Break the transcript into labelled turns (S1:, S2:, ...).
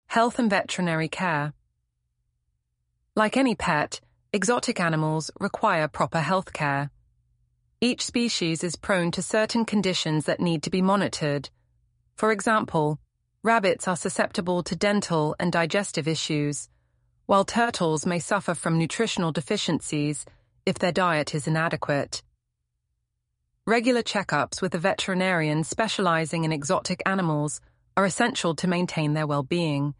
S1: Health and veterinary care. Like any pet, exotic animals require proper health care. Each species is prone to certain conditions that need to be monitored. For example, rabbits are susceptible to dental and digestive issues, while turtles may suffer from nutritional deficiencies if their diet is inadequate. Regular checkups with a veterinarian specializing in exotic animals are essential to maintain their well-being.